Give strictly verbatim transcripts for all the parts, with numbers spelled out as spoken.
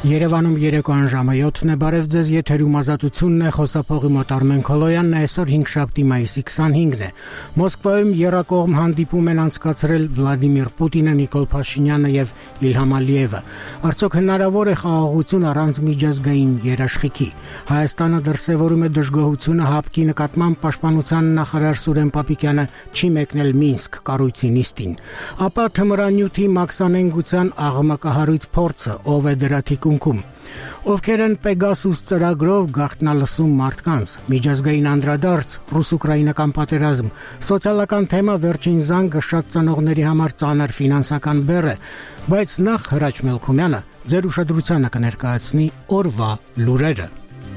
Երևանում երեկոյան ժամը յոթն է, բարև ձեզ, եթերում ազատությունն է, խոսափողի մոտ Արմեն Քոլոյանն է, այսօր հինգշաբթի մայիսի քսանհինգն է։ Մոսկվայում եռակողմ հանդիպում են անցկացրել Վլադիմիր Պուտինը, Նիկոլ Փաշինյանը եւ Իլհամ Ալիևը։ Արդյոք հնարավոր է խաղաղություն առանց միջազգային երաշխիքի։ Հայաստանը դրսևորում է դժգոհությունը ՀԱՊԿ-ի նկատմամբ պաշտպանության նախարար Սուրեն Պապիկյանը չի մեկնել Մինսկ կառույցի նիստին։ Ապա թմրանյութի մաքսանենգության աղմկահարույց փորձը, ով է դրա թիկունքում։ Ովքեր են Պեգասուս ծրագրով գաղտնալսում մարդկանց, միջազգային անդրադարձ, ռուս-ուկրաինական պատերազմ, սոցիալական թեմա, վերջին զանգը շատ ծանողների համար ծանր ֆինանսական բեռ է, բայց նախ Հրաչ Մելքումյանը ձեր ուշադրությանը կներկայացնի օրվա լուրերը։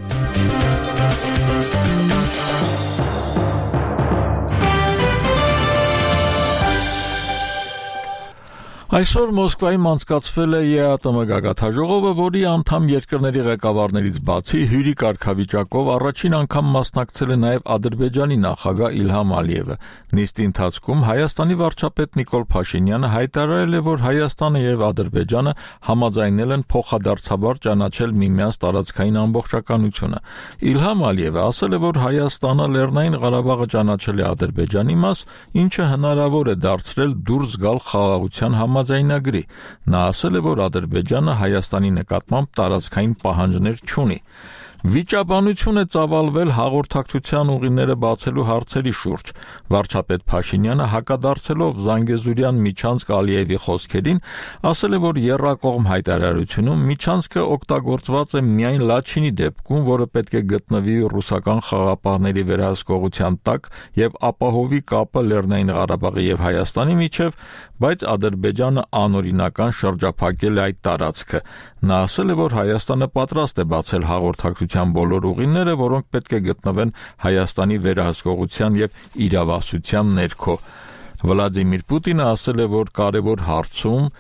Այսօր Մոսկվայում անցկացվել է ԵԱՏՄ գագաթնաժողովը, որի անդամ երկրների ղեկավարներից բացի հյուրի կարգավիճակով առաջին անգամ մասնակցել է նաև Ադրբեջանի նախագահ Իլհամ Ալիևը։ Նիստի ընթացքում Հայաստանի վարչապետ Նիկոլ Փաշինյանը հայտարարել է, որ Հայաստանը եւ Ադրբեջանը համաձայնել են փոխադարձաբար ճանաչել միմյանց տարածքային ամբողջականությունը։ Իլհամ Ալիևը ասել է, որ Հայաստանը Լեռնային Ղարաբաղը ճանաչել է Ադրբեջանի մաս, ինչը հնարավոր է դարձրել դուրս գալ խաղաղության համաձայնագրի։ Նա ասել է, որ Ադրբեջանը Հայաստանի նկատմամբ տարածքային պահանջներ չունի։ Վիճաբանություն է ծավալվել հաղորդակցության ուղիները բացելու հարցերի շուրջ։ Վարչապետ Փաշինյանը հակադարձելով Զանգեզուրյան միջանցք Ալիևի խոսքերին, ասել է, որ եռակողմ հայտարարությունում միջանցքը օգտագործված է միայն Լաչինի դեպքում, որը պետք է գտնվի ռուսական խաղապահների վերահսկողության տակ եւ ապահովի կապը Լեռնային Ղարաբաղի եւ Հայաստանի միջեւ, բայց Ադրբեջանը անօրինական շրջափակել է այդ տարածքը։ Նա ասել է, որ Հայաստանը պատրաստ է բացել հաղորդակցության բոլոր ուղիները, որոնք պետք է գտնվեն Հայաստանի վերահսկողության եւ իրավասության ներքո։ Վլադիմիր Պուտինը ասել է, որ կարևոր հարցում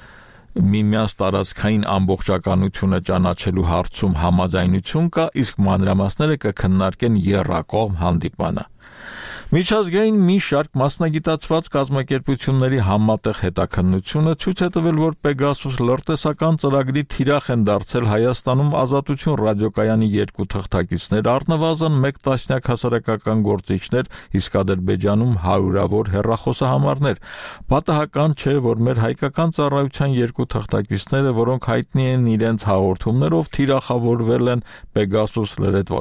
միմյանց տարածքային ամբողջականությունը ճանաչելու հարցում համաձայնություն կա, իսկ մանրամասները կքննարկեն եռակողմ հանդիպանը։ Միջազգային մի շարք մասնագիտացված կազմակերպությունների համատեղ հետաքննությունը ցույց է տվել, որ Պեգասուս լրտեսական ծրագրի թիրախ են դարձել Հայաստանում Ազատություն ռադիոկայանի երկու թղթակիցներ, առնվազն մեկ տասնյակ հասարակական գործիչներ, իսկ Ադրբեջանում հարյուրավոր հեռախոսահամարներ։ Պատահական չէ, որ մեր հայկական ծառայության երկու թղթակիցները, որոնք հայտնի են իրենց հաղորդումներով, թիրախավորվել են Պեգասուս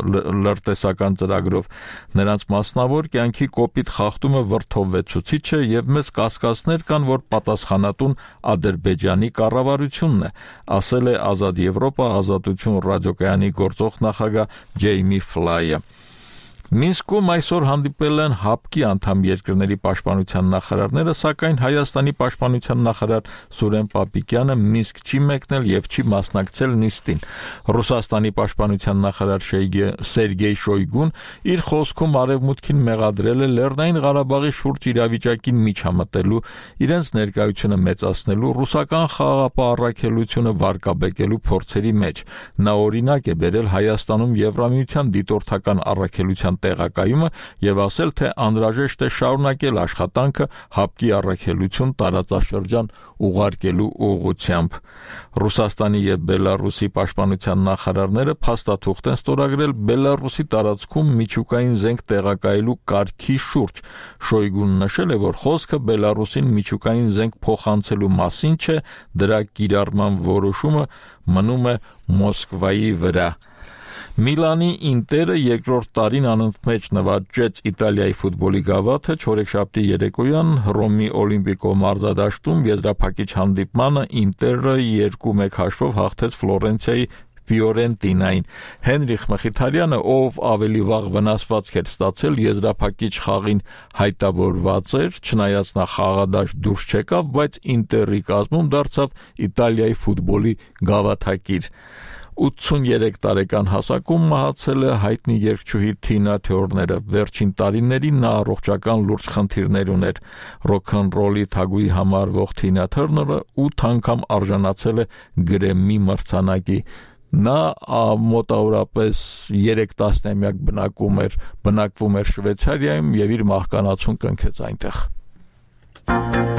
լրտեսական ծրագրով։ Նրանց մասնավոր կյանքի կոպիտ խախտումը վրդովվեցուցիչ է եւ մեծ կասկածներ կան, որ պատասխանատուն Ադրբեջանի կառավարությունն է, ասել է Ազատ Եվրոպա Ազատություն ռադիոկայանի գործող նախագահ Ջեյմի Ֆլայը։ Մինսկում այսօր հանդիպել են ՀԱՊԿ-ի անդամ երկրների պաշտպանության նախարարները, սակայն Հայաստանի պաշտպանության նախարար Սուրեն Պապիկյանը Մինսկ չի մեկնել եւ չի մասնակցել նիստին։ Ռուսաստանի պաշտպանության նախարար Սերգեյ Շոյգուն իր խոսքում արևմուտքին մեղադրել է Լեռնային Ղարաբաղի շուրջ իրավիճակին միջամտելու, իրենց ներկայությունը մեծացնելու, ռուսական խաղաղապահ առաքելությունը վարկաբեկելու փորձերի մեջ։ Նա օրինակ է բերել Հայաստանում Եվրամիության դիտորդական առաքելության տեղակայումը եւ ասել, թե անհրաժեշտ է շարունակել աշխատանքը ՀԱՊԿ-ի առաքելություն տարածաշրջան ուղարկելու ուղղությամբ։ Ռուսաստանի եւ Բելարուսի պաշտպանության նախարարները փաստաթուղթ են ստորագրել Բելարուսի տարածքում միջուկային զենք տեղակայելու կարգի շուրջ։ Շոյգուն նշել է, որ խոսքը Բելարուսին միջուկային զենք փոխանցելու մասին չէ, դրա կիրառման որոշումը մնում է Մոսկվայի վրա։ Միլանի Ինտերը երկրորդ տարին անընդմեջ նվաճեց Իտալիայի ֆուտբոլի գավաթը, չորեքշաբթի երեկոյան Հռոմի Օլիմպիկո մարզադաշտում եզրափակիչ հանդիպմանը Ինտերը երկու մեկ հաշվով հաղթեց Ֆլորենցիայի Ֆիորենտինային։ Հենրիխ Մխիթարյանը, ով ավելի վաղ վնասվածք էր ստացել, եզրափակիչ խաղին հայտավորված էր, չնայած նա խաղադաշտ դուրս չեկավ, բայց Ինտերի կազմում դարձավ Իտալիայի ֆուտբոլի գավաթակիր։ ութսուներեք տարեկան հասակում մահացել է հայտնի երգչուհի Թինա Թյորները։ Վերջին տարիներին նա առողջական լուրջ խնդիրներ ուներ։ Ռոքնռոլի թագուհի համարվող Թինա Թյորները ութ անգամ արժանացել է Գրեմմի մրցանակի։ Նա մոտավորապես երեք տասնամյակ բնակվում էր, բնակվում էր Շվեյցարիայում եւ իր մահկանացուն կնքեց այնտեղ։